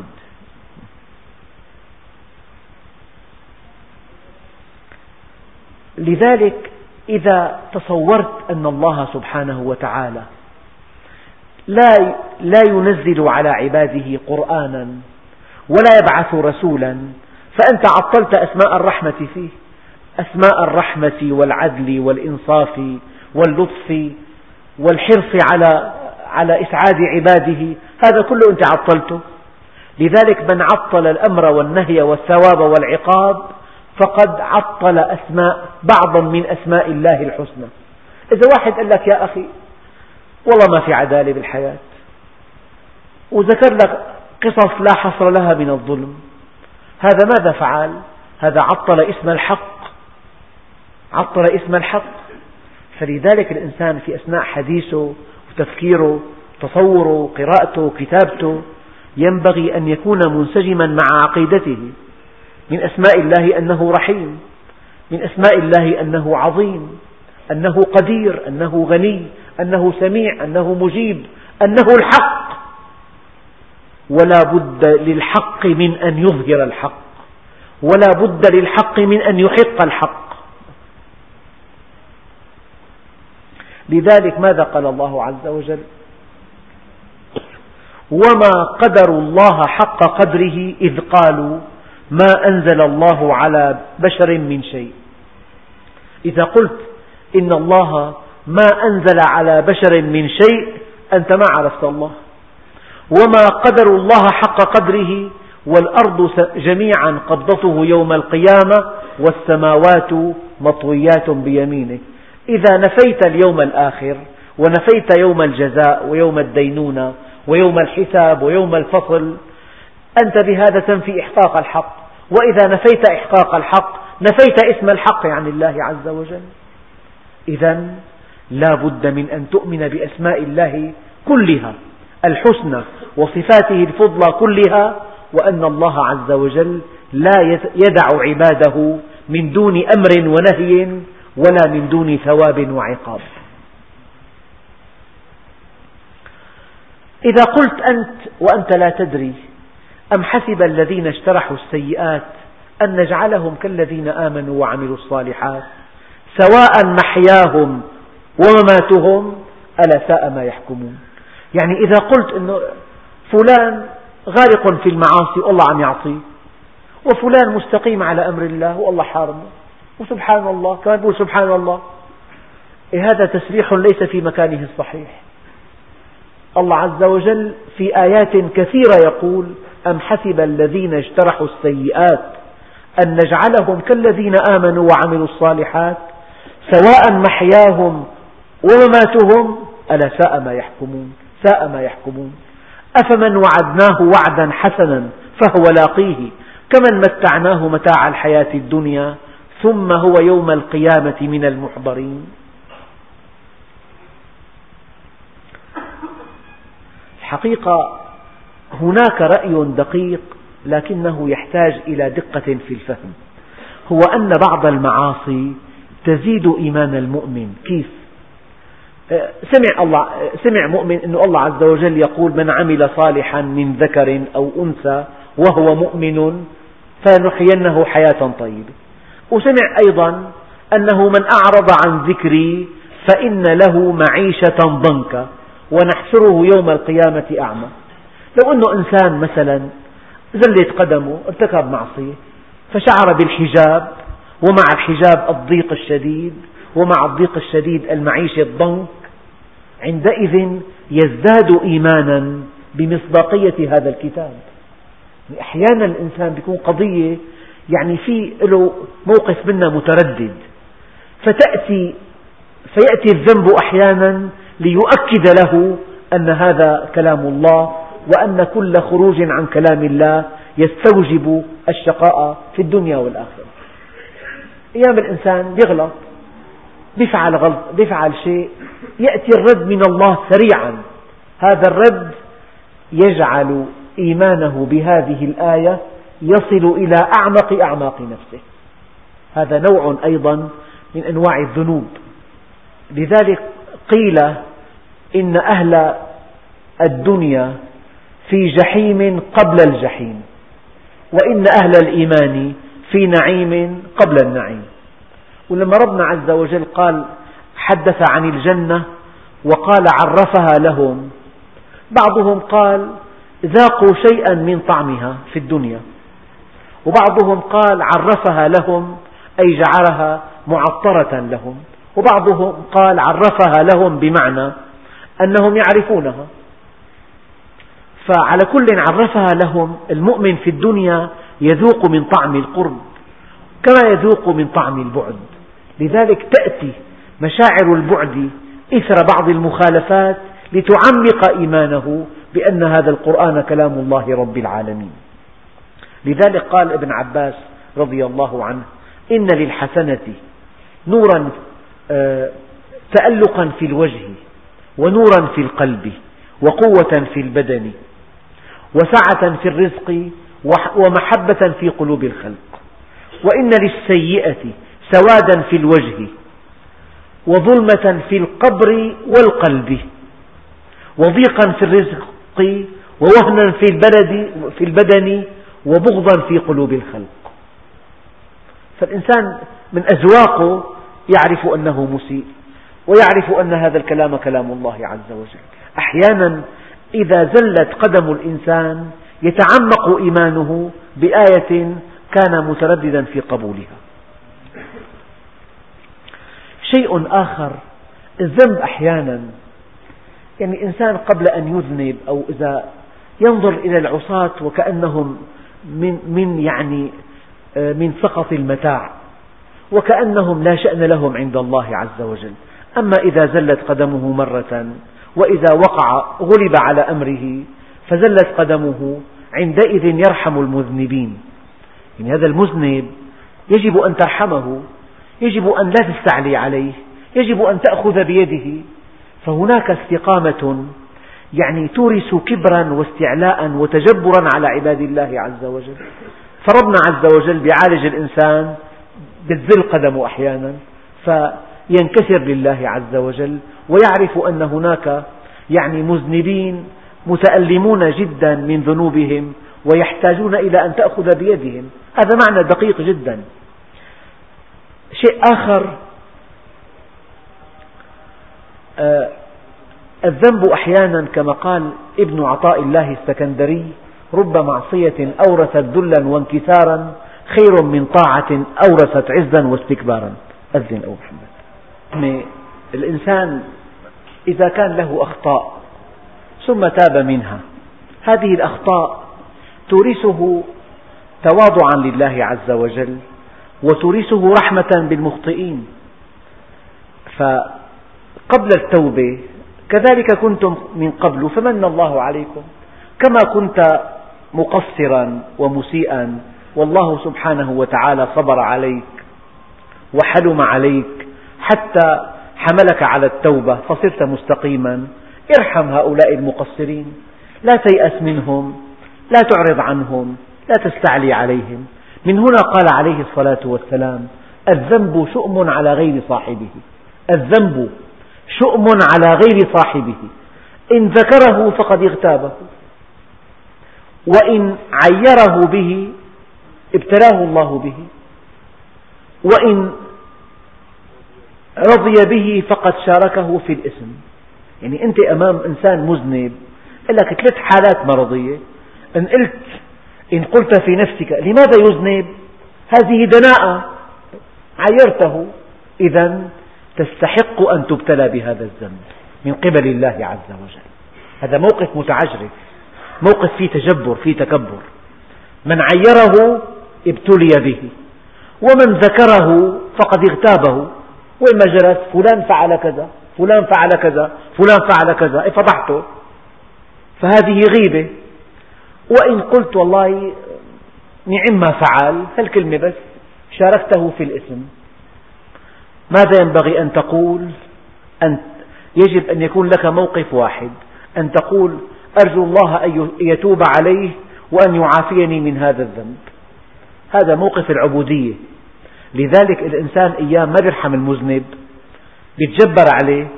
لذلك إذا تصورت أن الله سبحانه وتعالى لا لا ينزل على عباده قرآنا ولا يبعث رسولا، فأنت عطلت أسماء الرحمة فيه، أسماء الرحمة والعدل والإنصاف واللطف والحرص على على إسعاد عباده، هذا كله أنت عطلته. لذلك من عطل الأمر والنهي والثواب والعقاب فقد عطل أسماء بعضا من أسماء الله الحسنى. إذا واحد قال لك يا أخي والله ما في عدالة بالحياة، وذكر لك قصص لا حصر لها من الظلم، هذا ماذا فعل؟ هذا عطل اسم الحق، عطل اسم الحق. فلذلك الإنسان في أثناء حديثه وتفكيره تصوره قراءته كتابته ينبغي أن يكون منسجما مع عقيدته. من أسماء الله أنه رحيم، من أسماء الله أنه عظيم، أنه قدير، أنه غني، أنه سميع، أنه مجيب، أنه الحق، ولا بد للحق من أن يظهر الحق، ولا بد للحق من أن يحق الحق. لذلك ماذا قال الله عز وجل؟ وما قدروا الله حق قدره إذ قالوا ما أنزل الله على بشر من شيء. إذا قلت إن الله ما أنزل على بشر من شيء أنت ما عرفت الله. وما قدروا الله حق قدره والأرض جميعا قبضته يوم القيامة والسماوات مطويات بيمينه. إذا نفيت اليوم الآخر ونفيت يوم الجزاء ويوم الدينونة ويوم الحساب ويوم الفصل أنت بهذا تنفي إحقاق الحق، وإذا نفيت إحقاق الحق نفيت اسم الحق عن الله عز وجل. إذن لا بد من أن تؤمن بأسماء الله كلها الحسنى وصفاته الفضلى كلها، وأن الله عز وجل لا يدع عباده من دون أمر ونهي ولا من دون ثواب وعقاب. إذا قلت أنت وأنت لا تدري أم حسب الذين اجترحوا السيئات أن نجعلهم كالذين آمنوا وعملوا الصالحات سواء محياهم ومماتهم ألا ساء ما يحكمون. يعني إذا قلت أنه فلان غارق في المعاصي والله عم يعصيه، وفلان مستقيم على أمر الله والله حارمه، وسبحان الله كمان يقول سبحان الله، إيه هذا تسبيح ليس في مكانه الصحيح. الله عز وجل في آيات كثيرة يقول أم حسب الذين اجترحوا السيئات أن نجعلهم كالذين آمنوا وعملوا الصالحات سواء محياهم ومماتهم ألا ساء ما يحكمون. ساء ما يحكمون. أفمن وعدناه وعدا حسنا فهو لاقيه كمن متعناه متاع الحياة الدنيا ثم هو يوم القيامة من المحضرين. الحقيقة هناك رأي دقيق لكنه يحتاج إلى دقة في الفهم، هو أن بعض المعاصي تزيد إيمان المؤمن. كيف؟ سمع الله سمع مؤمن أن الله عز وجل يقول: من عمل صالحا من ذكر أو أنثى وهو مؤمن فلنحيينه حياة طيبة. وسمع أيضا أنه من أعرض عن ذكري فإن له معيشة ضنكا ونحشره يوم القيامة أعمى. لو أنه إنسان مثلا زلت قدمه، ارتكب معصية فشعر بالحجاب، ومع الحجاب الضيق الشديد، ومع الضيق الشديد المعيشة الضنك، عندئذ يزداد إيمانا بمصداقية هذا الكتاب. أحيانا الإنسان بيكون قضية يعني في له موقف منا متردد، فتأتي فيأتي الذنب أحيانا ليؤكد له أن هذا كلام الله، وأن كل خروج عن كلام الله يستوجب الشقاء في الدنيا والآخرة. أيام الإنسان بيغلط، بيفعل غلط، بيفعل شيء، يأتي الرد من الله سريعا. هذا الرد يجعل إيمانه بهذه الآية يصل إلى أعمق أعماق نفسه. هذا نوع أيضا من أنواع الذنوب. لذلك قيل إن أهل الدنيا في جحيم قبل الجحيم، وإن أهل الإيمان في نعيم قبل النعيم. ولما ربنا عز وجل قال حدث عن الجنة وقال عرفها لهم، بعضهم قال ذاقوا شيئا من طعمها في الدنيا، وبعضهم قال عرفها لهم أي جعلها معطرة لهم، وبعضهم قال عرفها لهم بمعنى أنهم يعرفونها. فعلى كل عرفها لهم. المؤمن في الدنيا يذوق من طعم القرب كما يذوق من طعم البعد، لذلك تأتي مشاعر البعد إثر بعض المخالفات لتعمق إيمانه بأن هذا القرآن كلام الله رب العالمين. لذلك قال ابن عباس رضي الله عنه: إن للحسنة نورا تألقا في الوجه، ونورا في القلب، وقوة في البدن، وسعة في الرزق، ومحبة في قلوب الخلق. وإن للسيئة سوادا في الوجه، وظلمة في القبر والقلب، وضيقا في الرزق، ووهنا في البلد في البدن، وبغضا في قلوب الخلق. فالإنسان من أذواقه يعرف أنه مسيء، ويعرف أن هذا الكلام كلام الله عز وجل. أحيانا إذا زلت قدم الإنسان يتعمق إيمانه بآية كان مترددا في قبولها. شيء آخر، الذنب أحيانا يعني إنسان قبل أن يذنب أو إذا ينظر إلى العصاة وكأنهم من من يعني من سقط المتاع، وكأنهم لا شأن لهم عند الله عز وجل. أما إذا زلت قدمه مرة، وإذا وقع غلب على أمره فزلت قدمه، عندئذ يرحم المذنبين. يعني هذا المذنب يجب أن ترحمه، يجب أن لا تستعلي عليه، يجب أن تأخذ بيده. فهناك استقامة يعني تورث كبرا واستعلاء وتجبرا على عباد الله عز وجل. فربنا عز وجل بيعالج الإنسان بتزل قدمه أحيانا فينكسر لله عز وجل، ويعرف أن هناك يعني مذنبين متألمون جدا من ذنوبهم ويحتاجون إلى أن تأخذ بيدهم. هذا معنى دقيق جدا. شيء آخر، آه الذنب أحيانا كما قال ابن عطاء الله السكندري: رب معصية أورثت ذلا وانكسارا خير من طاعة أورثت عزا واستكبارا. أذن أبو محمد. الإنسان إذا كان له أخطاء ثم تاب منها، هذه الأخطاء تورثه تواضعا لله عز وجل، وتورثه رحمة بالمخطئين. فقبل التوبة كذلك كنتم من قبل فمن الله عليكم، كما كنت مقصرا ومسيئا والله سبحانه وتعالى صبر عليك وحلم عليك حتى حملك على التوبة فصرت مستقيما. ارحم هؤلاء المقصرين، لا تيأس منهم، لا تعرض عنهم، لا تستعلي عليهم. من هنا قال عليه الصلاة والسلام: الذنب شؤم على غير صاحبه. الذنب شؤم على غير صاحبه، إن ذكره فقد اغتابه، وإن عيره به ابتلاه الله به، وإن رضي به فقد شاركه في الإثم. يعني أنت أمام إنسان مذنب لك ثلاث حالات مرضية، إن قلت إن قلت في نفسك لماذا يذنب؟ هذه دناءة، عيرته، إذا تستحق أن تبتلى بهذا الذنب من قبل الله عز وجل. هذا موقف متعجرف، موقف فيه تجبر، فيه تكبر. من عيره ابتلي به، ومن ذكره فقد اغتابه. وين ما جلس فلان فعل كذا، فلان فعل كذا، فلان فعل كذا، فضحته، فهذه غيبة. وإن قلت والله نعم ما فعل، هالكلمة بس شاركته في الإثم. ماذا ينبغي أن تقول؟ أن يجب أن يكون لك موقف واحد، أن تقول أرجو الله أن يتوب عليه وأن يعافيني من هذا الذنب. هذا موقف العبودية. لذلك الإنسان أيام ما يرحم المذنب، يتجبر عليه،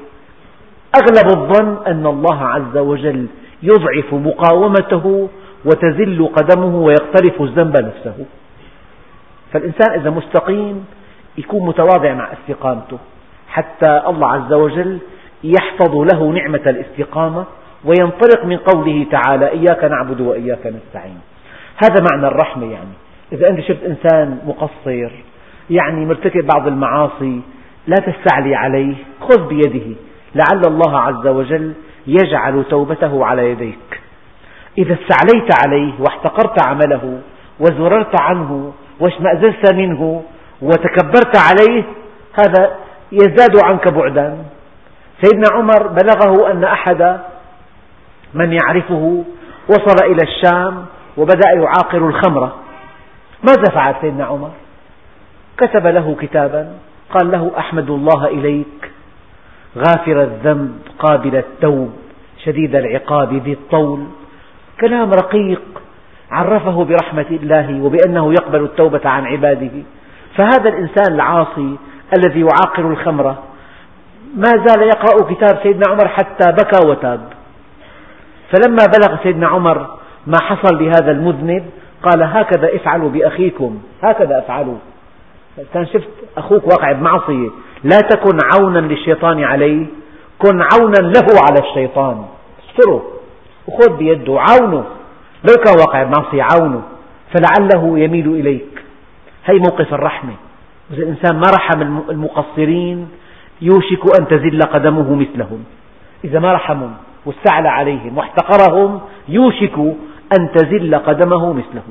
أغلب الظن أن الله عز وجل يضعف مقاومته وتزل قدمه ويقترف الذنب نفسه. فالإنسان إذا مستقيم يكون متواضع مع استقامته، حتى الله عز وجل يحفظ له نعمة الاستقامة وينطلق من قوله تعالى إياك نعبد وإياك نستعين. هذا معنى الرحمة. يعني إذا أنت شفت إنسان مقصر، يعني مرتكب بعض المعاصي، لا تستعلي عليه، خذ بيده، لعل الله عز وجل يجعل توبته على يديك. إذا استعليت عليه واحتقرت عمله وزررت عنه واشمأززت منه وتكبرت عليه، هذا يزداد عنك بعدا. سيدنا عمر بلغه أن أحد من يعرفه وصل إلى الشام وبدأ يعاقر الخمر. ماذا فعل سيدنا عمر؟ كتب له كتابا قال له أحمد الله إليك غافر الذنب قابل التوب شديد العقاب ذي الطول. كلام رقيق عرفه برحمة الله وبأنه يقبل التوبة عن عباده. فهذا الإنسان العاصي الذي يعاقر الخمر ما زال يقرأ كتاب سيدنا عمر حتى بكى وتاب. فلما بلغ سيدنا عمر ما حصل لهذا المذنب قال هكذا افعلوا بأخيكم، هكذا افعلوا. كان شفت أخوك واقع بمعصية، لا تكن عونا للشيطان عليه، كن عونا له على الشيطان. استره وخذ بيده عونه، لو كان واقع بمعصية عونه فلعله يميل إليك. هي موقف الرحمة. إذا الإنسان ما رحم المقصرين يوشك أن تزل قدمه مثلهم. إذا ما رحمهم واستعلى عليهم واحتقرهم يوشك أن تزل قدمه مثلهم.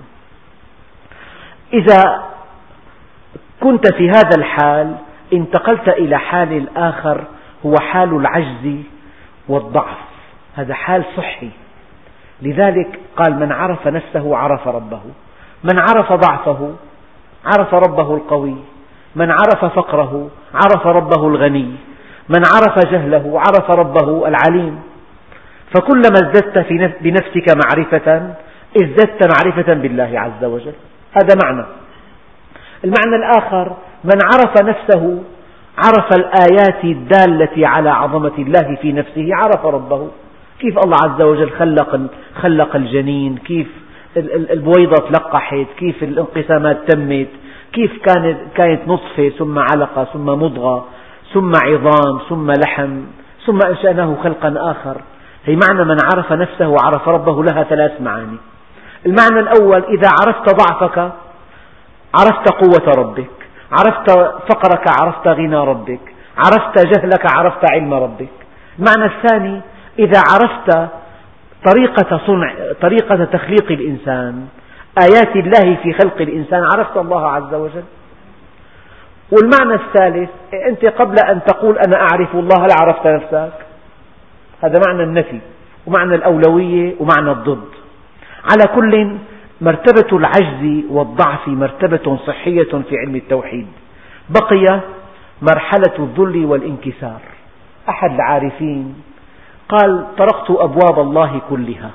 إذا كنت في هذا الحال انتقلت إلى حال الآخر، هو حال العجز والضعف. هذا حال صحي. لذلك قال من عرف نفسه عرف ربه، من عرف ضعفه عرف ربه القوي، من عرف فقره عرف ربه الغني، من عرف جهله عرف ربه العليم. فكلما ازددت بنفسك معرفة ازددت معرفة بالله عز وجل. هذا معنى. المعنى الآخر من عرف نفسه عرف الآيات الدالة على عظمة الله في نفسه عرف ربه. كيف الله عز وجل خلق خلق الجنين، كيف البويضة تلقحت، كيف الانقسامات تمت، كيف كانت كانت نطفة ثم علقة ثم مضغة ثم عظام ثم لحم ثم أنشأناه خلقا آخر. هي معنى من عرف نفسه وعرف ربه لها ثلاث معاني. المعنى الأول إذا عرفت ضعفك عرفت قوة ربك، عرفت فقرك عرفت غنى ربك، عرفت جهلك عرفت علم ربك. المعنى الثاني إذا عرفت طريقة صنع طريقة تخليق الإنسان، آيات الله في خلق الإنسان، عرفت الله عز وجل. والمعنى الثالث أنت قبل أن تقول أنا أعرف الله هل عرفت نفسك؟ هذا معنى النفي ومعنى الأولوية ومعنى الضد. على كل مرتبة العجز والضعف مرتبة صحية في علم التوحيد. بقي مرحلة الذل والانكسار. أحد العارفين قال طرقت أبواب الله كلها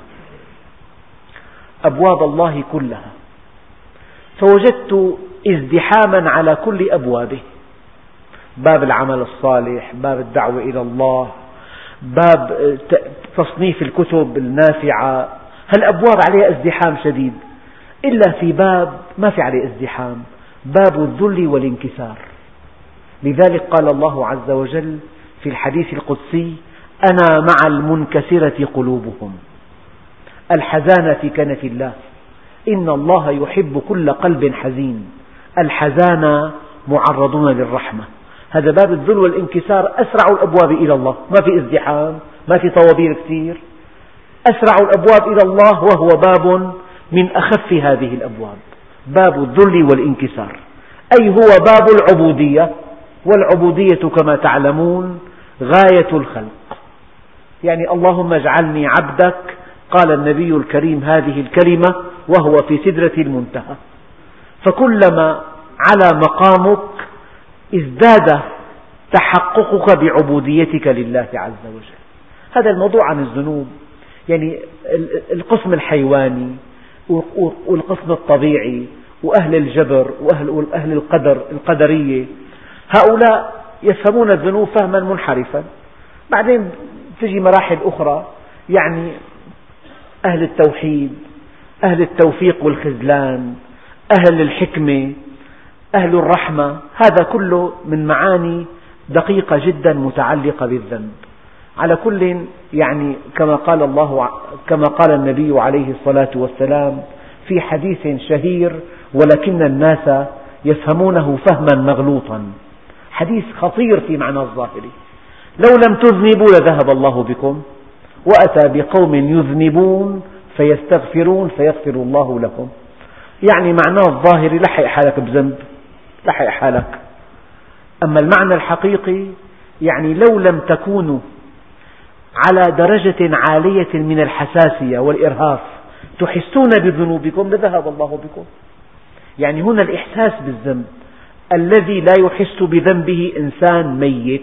أبواب الله كلها فوجدت ازدحاما على كل أبوابه، باب العمل الصالح، باب الدعوة إلى الله، باب تصنيف الكتب النافعة. هالأبواب عليها ازدحام شديد، إلا في باب ما في عليه ازدحام، باب الذل والانكسار. لذلك قال الله عز وجل في الحديث القدسي: أنا مع المنكسرة قلوبهم. الحزانة في كنف الله، إن الله يحب كل قلب حزين. الحزانة معرضون للرحمة. هذا باب الذل والانكسار أسرع الأبواب إلى الله، ما في ازدحام، ما في طوابير كثير، أسرع الأبواب إلى الله، وهو باب من أخف هذه الأبواب، باب الذل والانكسار، أي هو باب العبودية. والعبودية كما تعلمون غاية الخلق، يعني اللهم اجعلني عبدك. قال النبي الكريم هذه الكلمة وهو في سدرة المنتهى. فكلما على مقامك ازداد تحققك بعبوديتك لله عز وجل. هذا الموضوع عن الذنوب، يعني القسم الحيواني والقسم الطبيعي وأهل الجبر وأهل القدر القدرية، هؤلاء يفهمون الذنوب فهما منحرفا. بعدين تجي مراحل أخرى، يعني أهل التوحيد، أهل التوفيق والخذلان، أهل الحكمة، أهل الرحمة، هذا كله من معاني دقيقة جدا متعلقة بالذنب. على كل، يعني كما قال الله كما قال النبي عليه الصلاة والسلام في حديث شهير ولكن الناس يفهمونه فهما مغلوطا، حديث خطير في معنى الظاهري: لو لم تذنبوا لذهب الله بكم وأتى بقوم يذنبون فيستغفرون فيغفر الله لهم. يعني معناه الظاهري لحق حالك بذنب، لحق حالك. أما المعنى الحقيقي يعني لو لم تكونوا على درجة عالية من الحساسية والإرهاف تحسون بذنوبكم لذهب الله بكم. يعني هنا الإحساس بالذنب، الذي لا يحس بذنبه إنسان ميت،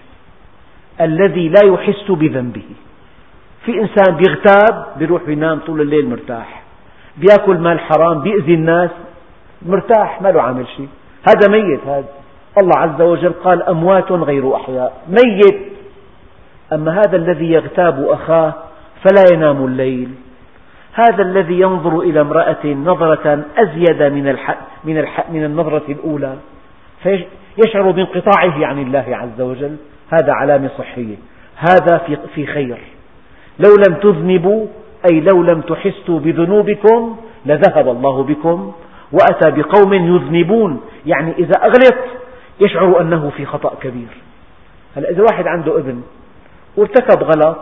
الذي لا يحس بذنبه. في إنسان بيغتاب بيروح ينام طول الليل مرتاح، بيأكل مال حرام، بيأذي الناس مرتاح، ما له عامل شيء، هذا ميت. هذا الله عز وجل قال: أموات غير أحياء، ميت. أما هذا الذي يغتاب أخاه فلا ينام الليل، هذا الذي ينظر إلى امرأة نظرة أزيد من الح... من, الح... من النظرة الأولى فيشعر بانقطاعه عن الله عز وجل، هذا علامة صحية، هذا في... في خير. لو لم تذنبوا أي لو لم تحسوا بذنوبكم لذهب الله بكم وأتى بقوم يذنبون، يعني إذا أغلط يشعر أنه في خطأ كبير. هلأ إذا واحد عنده ابن وارتكب غلط،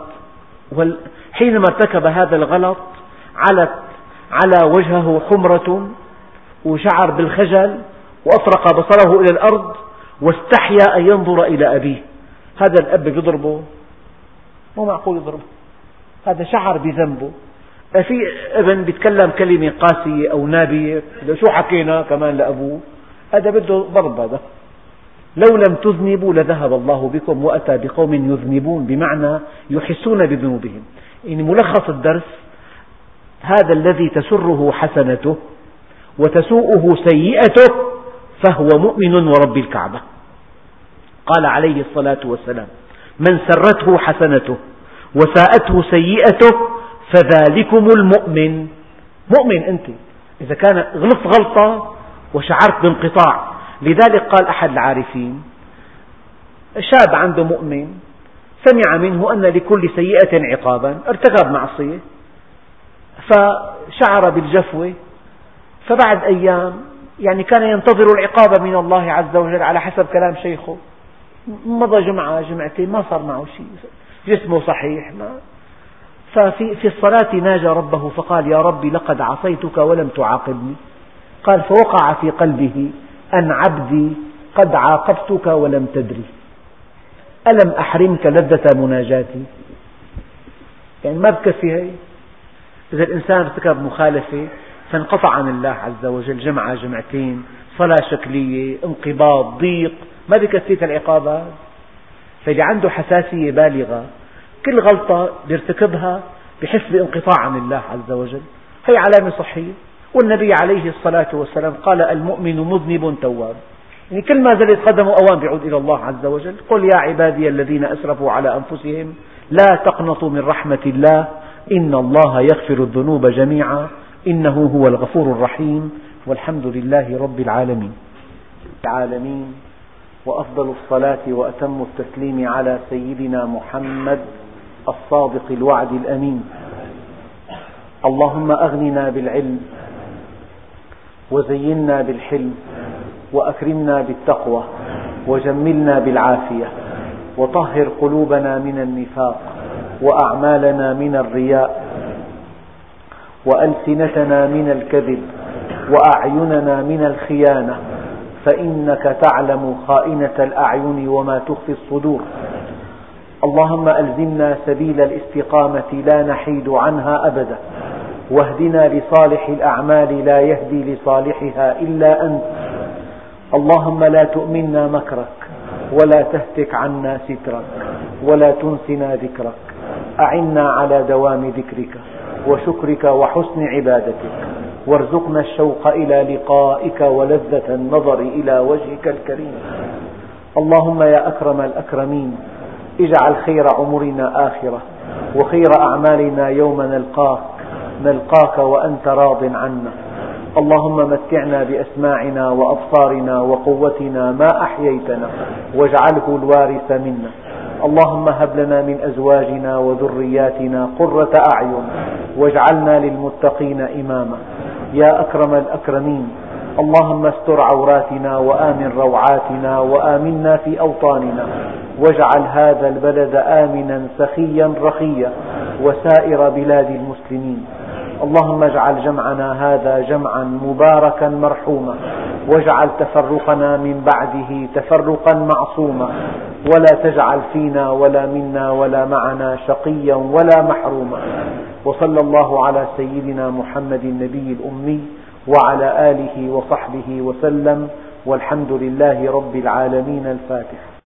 حينما ارتكب هذا الغلط علت على وجهه حمرة وشعر بالخجل وأطرق بصره إلى الأرض واستحيا أن ينظر إلى أبيه، هذا الأب يضربه؟ مو معقول يضربه، هذا شعر بذنبه. في ابن بيتكلم كلمة قاسية أو نابية، شو حكينا كمان لأبوه، هذا بده ضرب. هذا لو لم تذنبوا لذهب الله بكم وأتى بقوم يذنبون، بمعنى يحسون بذنوبهم. يعني ملخص الدرس: هذا الذي تسره حسنته وتسوءه سيئته فهو مؤمن ورب الكعبة. قال عليه الصلاة والسلام: من سرته حسنته وساءته سيئته فذلكم المؤمن. مؤمن أنت إذا كان غلطت غلطة وشعرت بانقطاع. لذلك قال أحد العارفين: شاب عنده مؤمن سمع منه أن لكل سيئة عقابا، ارتكب معصية فشعر بالجفوة، فبعد أيام يعني كان ينتظر العقاب من الله عز وجل على حسب كلام شيخه، مضى جمعة جمعتين ما صار معه شيء، جسمه صحيح. ما ففي في الصلاة ناجى ربه فقال: يا ربي لقد عصيتك ولم تعاقبني. قال: فوقع في قلبه أن عبدي قد عاقبتك ولم تدري، ألم أحرمك لذة مناجاتي. يعني ما بكفي هي، إذا الإنسان ارتكب مخالفة فانقطع عن الله عز وجل جمعة جمعتين، صلاة شكلية، انقباض، ضيق، ما بكفيك العقابات. فاللي عنده حساسية بالغة كل غلطة بيرتكبها بحس بانقطاع عن الله عز وجل، هي علامة صحية. والنبي عليه الصلاة والسلام قال: المؤمن مذنب تواب. يعني كل ما زلت قدمه أوان بيعود إلى الله عز وجل. قل يا عبادي الذين أسرفوا على أنفسهم لا تقنطوا من رحمة الله إن الله يغفر الذنوب جميعا إنه هو الغفور الرحيم والحمد لله رب العالمين العالمين وأفضل الصلاة وأتم التسليم على سيدنا محمد الصادق الوعد الأمين. اللهم أغننا بالعلم وزينا بالحلم وأكرمنا بالتقوى وجملنا بالعافية وطهر قلوبنا من النفاق وأعمالنا من الرياء وألسنتنا من الكذب وأعيننا من الخيانة فإنك تعلم خائنة الأعين وما تخفي الصدور. اللهم ألزمنا سبيل الاستقامة لا نحيد عنها أبدا واهدنا لصالح الأعمال لا يهدي لصالحها إلا أنت. اللهم لا تؤمنا مكرك ولا تهتك عنا سترك ولا تنسنا ذكرك. أعنا على دوام ذكرك وشكرك وحسن عبادتك وارزقنا الشوق إلى لقائك ولذة النظر إلى وجهك الكريم. اللهم يا أكرم الأكرمين اجعل خير عمرنا آخرة وخير أعمالنا يوم نلقاك نلقاك وأنت راض عنا. اللهم متعنا بأسماعنا وأبصارنا وقوتنا ما أحييتنا واجعله الوارث منا. اللهم هب لنا من أزواجنا وذرياتنا قرة أعين واجعلنا للمتقين إماما. يا أكرم الأكرمين اللهم استر عوراتنا وآمن روعاتنا وآمنا في أوطاننا واجعل هذا البلد آمنا سخيا رخيا وسائر بلاد المسلمين. اللهم اجعل جمعنا هذا جمعا مباركا مرحوما واجعل تفرقنا من بعده تفرقا معصوما ولا تجعل فينا ولا منا ولا معنا شقيا ولا محروما. وصلى الله على سيدنا محمد النبي الأمي وعلى آله وصحبه وسلم والحمد لله رب العالمين. الفاتحة.